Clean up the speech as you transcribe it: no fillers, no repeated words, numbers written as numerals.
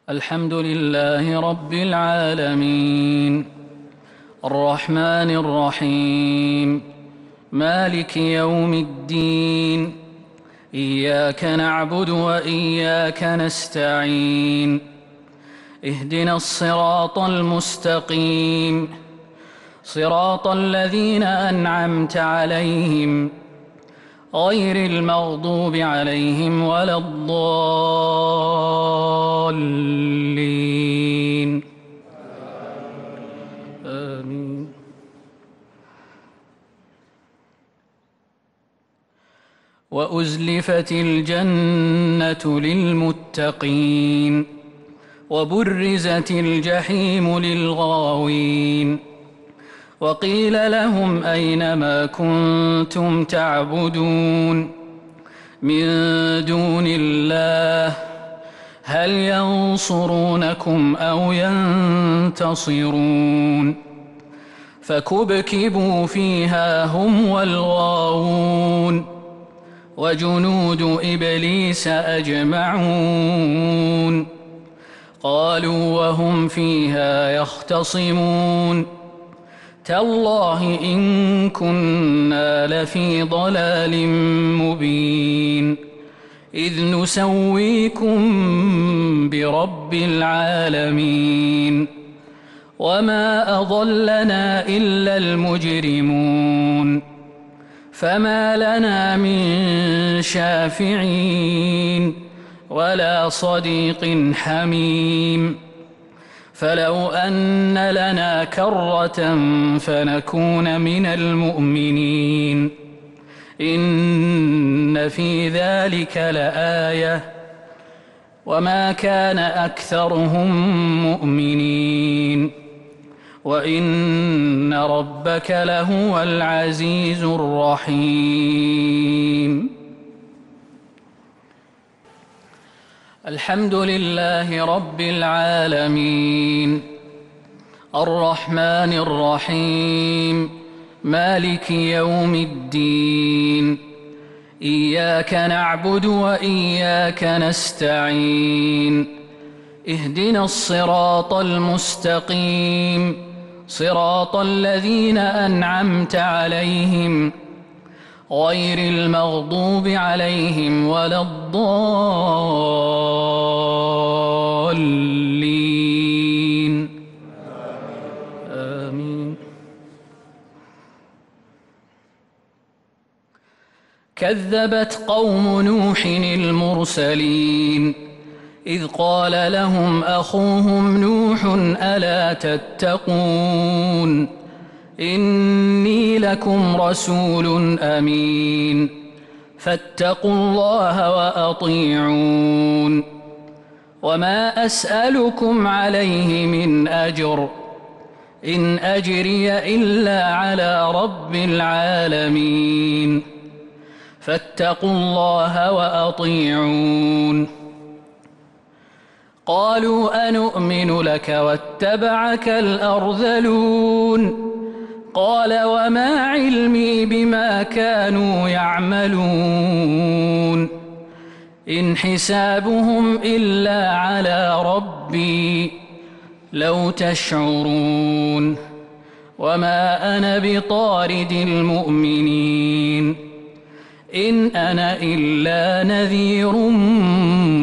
الحمد لله رب العالمين الرحمن الرحيم مالك يوم الدين إياك نعبد وإياك نستعين اهدنا الصراط المستقيم صراط الذين أنعمت عليهم غير المغضوب عليهم ولا الضالين آمين. وأزلفت الجنة للمتقين وبرزت الجحيم للغاوين وقيل لهم أين ما كنتم تعبدون من دون الله هل ينصرونكم أو ينتصرون فكبكبوا فيها هم والغاوون وجنود إبليس أجمعون قالوا وهم فيها يختصمون تالله إن كنا لفي ضلال مبين إذ نسويكم برب العالمين وما أضلنا إلا المجرمون فما لنا من شافعين ولا صديق حميم فلو أن لنا كرة فنكون من المؤمنين إن في ذلك لآية وما كان أكثرهم مؤمنين وإن ربك لهو العزيز الرحيم. الحمد لله رب العالمين الرحمن الرحيم مالك يوم الدين إياك نعبد وإياك نستعين اهدنا الصراط المستقيم صراط الذين أنعمت عليهم غير المغضوب عليهم ولا الضالين آمين. كذبت قوم نوح المرسلين إذ قال لهم أخوهم نوح ألا تتقون إني لكم رسول أمين فاتقوا الله وأطيعون وما أسألكم عليه من أجر إن أجري إلا على رب العالمين فاتقوا الله وأطيعون قالوا أنؤمن لك واتبعك الأرذلون قال وما علمي بما كانوا يعملون إن حسابهم إلا على ربي لو تشعرون وما أنا بطارد المؤمنين إن أنا إلا نذير